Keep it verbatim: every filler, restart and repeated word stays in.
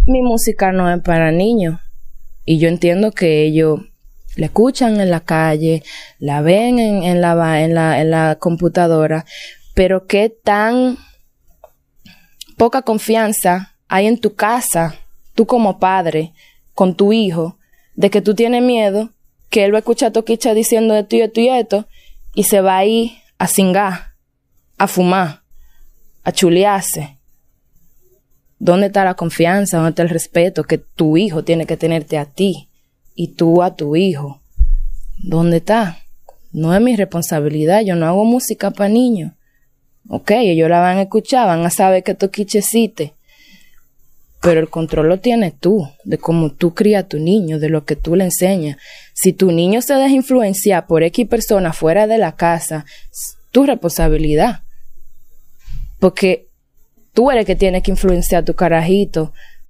mi música no es para niños. Y yo entiendo que ellos la escuchan en la calle, la ven en, en, la, en, la, en la computadora, pero qué tan poca confianza hay en tu casa, tú como padre, con tu hijo, de que tú tienes miedo que él va a escuchar a Toquicha diciendo esto y esto y esto, y se va a ir a cingar, a fumar, a chulearse. ¿Dónde está la confianza? ¿Dónde está el respeto que tu hijo tiene que tenerte a ti y tú a tu hijo? ¿Dónde está? No es mi responsabilidad. Yo no hago música para niños. Ok, ellos la van a escuchar, van a saber que Toquicha existe. Pero el control lo tienes tú, de cómo tú crías a tu niño, de lo que tú le enseñas. Si tu niño se deja influenciar por X personas fuera de la casa, es tu responsabilidad. Porque tú eres que tienes que influenciar a tu carajito